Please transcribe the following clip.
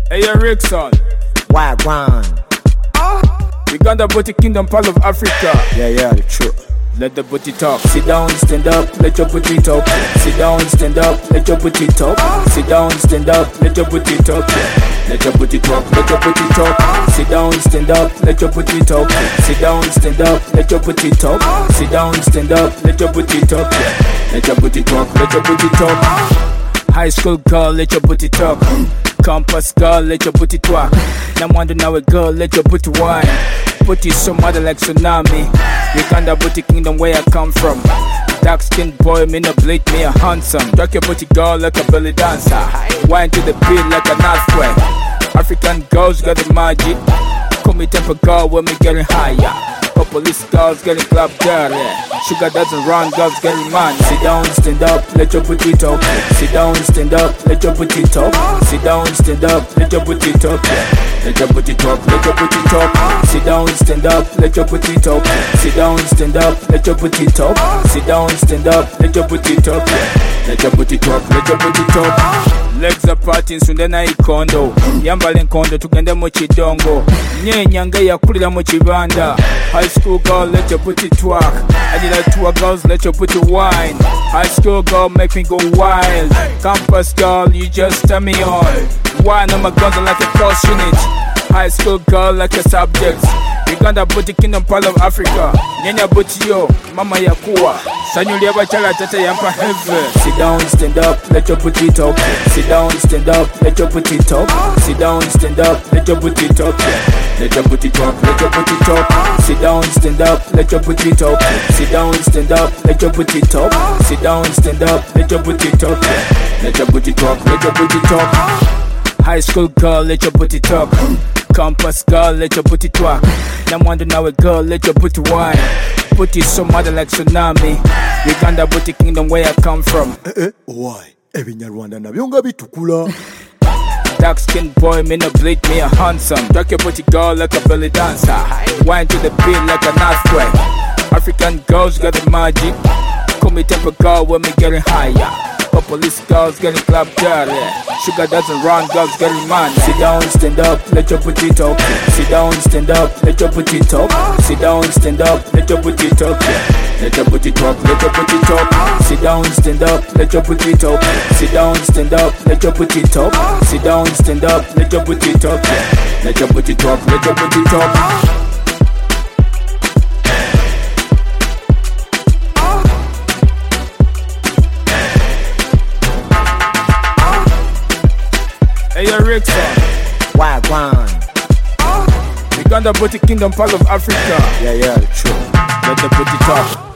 Hey, Rickson. Wagwan. Uganda booty kingdom, part of Africa. Yeah, true. Let the booty talk. Sit down, stand up, let your booty talk. Sit down, stand up, let your booty talk. Sit down, stand up, let your booty talk. Let your booty talk, let your booty talk. Sit down, stand up, let your booty talk. Sit down, stand up, let your booty talk. Sit down, stand up, let your booty talk. Let your booty talk, let your booty talk. High school girl, let your booty talk. Campus girl, let your booty twerk. Now wonder now a girl, let your booty wine. Booty so mother like tsunami. Uganda booty kingdom where I come from. Dark skinned boy, me no bleed, me a handsome. Drag your booty girl like a belly dancer. Wine to the beat like an earthquake. African girls got the magic. Call me temper girl when me getting higher. Police girls getting club dirty. Sugar doesn't run, girls getting mad. Sit down, stand up, let your booty talk. Sit down, stand up, let your booty talk. Sit down, stand up, let your booty talk. Let your booty talk, let your booty talk. Sit down, stand up, let your booty talk. Sit down, stand up, let your booty talk. Sit down, stand up, let your booty talk. Let your booty talk, let your booty talk. Legs apart nsunda na ikondo. Yambale nkondo tugende mu kidongo. Nyenyanga yakulira mu kibanda. High school girl, let your booty twerk. I need like tour girls, let your booty wine. High school girl, make me go wild. Campus girl, you just turn me on. Wine on my guns like a cross unit. High school girl, like a subject. Uganda booty kingdom, part of Africa. Nyanya booty yo, mama yakuwa. Sanyuli abachala tata yampa heavy. Sit down, stand up, let your booty talk. Sit down, stand up, let your booty talk. Sit down, stand up, let your booty talk. Let your booty talk, let your booty talk. Sit down, stand up, let your booty talk. Sit down, stand up, let your booty talk. Sit down, stand up, let your booty talk. Let your booty talk, let your booty talk. High school girl, let your booty talk. Campus girl, let your booty twerk. Now wonder now a girl, let your booty wine. Booty so mother like tsunami. Uganda booty kingdom where I come from. Why? Ebinyarwanda nabyo nga bitukula. Dark skinned boy, me no bleed, me a handsome. Drag your booty girl like a belly dancer. Wine to the beat like an earthquake. African girls got the magic. Call me temper girl when me getting higher. Police girls getting club dirty. Sugar doesn't run, girls getting mad. Sit down, stand up, let your booty talk. Sit down, stand up, let your booty talk. Sit down, stand up, let your booty talk. Let your booty talk, let your booty talk. Sit down, stand up, let your booty talk. Sit down, stand up, let your booty talk. Sit down, stand up, let your booty talk. Let your booty talk, let your booty talk. Hey, Rickson. Wagwan. Uganda booty kingdom, part of Africa. Yeah, true. Let the booty talk.